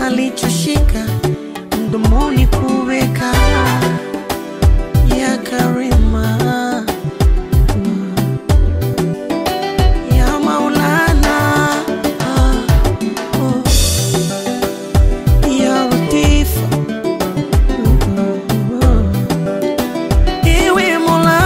alichoshika mdomoni kuweka ya Karima ya Maulana ya Latif ewe Mola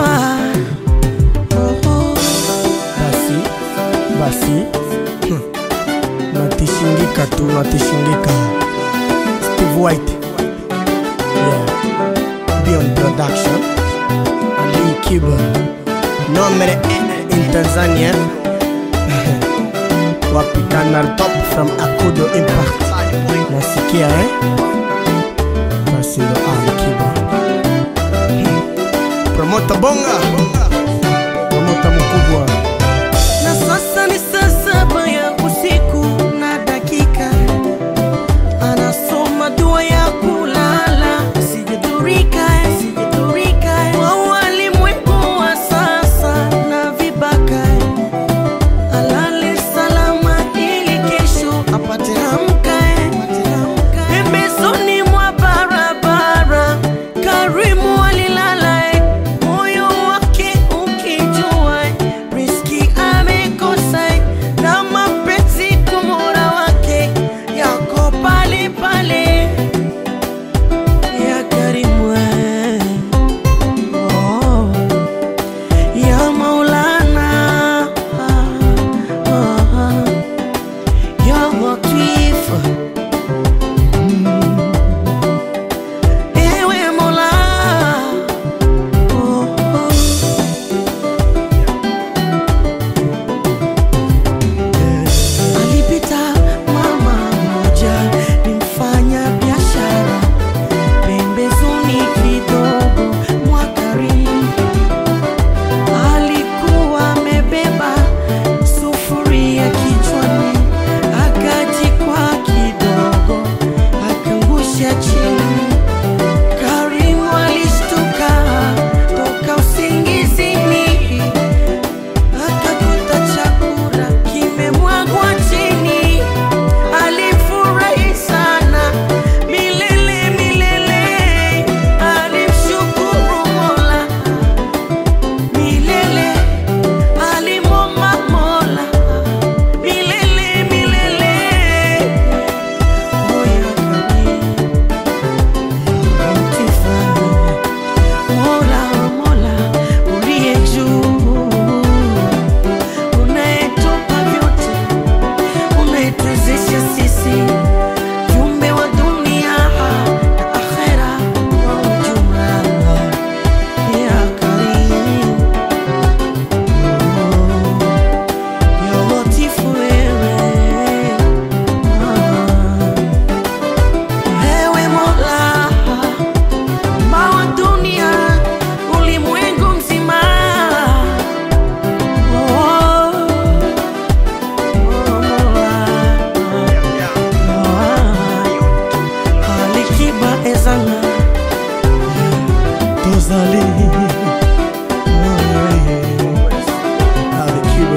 basi natishingika tu natishingika. Steve White, yeah, Beyond Production, Ali Kiba, number in Tanzania. Wapi Canal Top from Akudo Impact. Nasikia basi ndo Ali Kiba. Promoter bonga, promoter mkubwa. Na sasa ni saa 7 ya usiku na dakika, anasoma dua ya kulala, sijidhurika kwa walimwengu wa sasa na vibaka, alale salama ili kesho apate amka. Pembezoni mwa barabara Karimu alilala, moyo wake ukijua riski amekosa, na mapenzi kwa Mola wake yako pale pale. Ya Karimu ya Maulana ya Latif ewe Mola alipita mama mmoja ni mfanya biashara pembezoni kidogo mwa Karimu, alikuwa amebeba sufuria kichwani, akajikwa kidogo akangusha chini. Karimu alishtuka toka usingizini, akakuta chakula kimemwagwa chini. Alifurahi sana milele milele, alimshukuru Mola milele, alimwomba Mola milele milele. Mola uliye juu, unayetupa vyote, unayetuwezesha sisi viumbe wa dunia na akhera kwa ujumla. Ya Karim, ya Latifu wewe, ewe Mola wa dunia ulimwengu mzima. Ali Kiba ezanga Tozali Ali Kiba,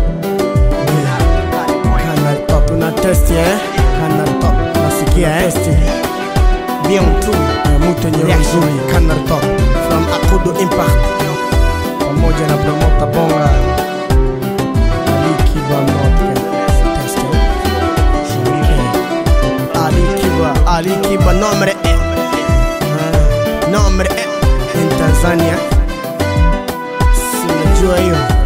Canal Top na test Canal Top nasikia test bien tu mtu nyeusi. Canal Top from Akudo Impact pamoja na promoter bonga Ali Kiba test Ali Kiba number in Tanzania, sinajua hiyo.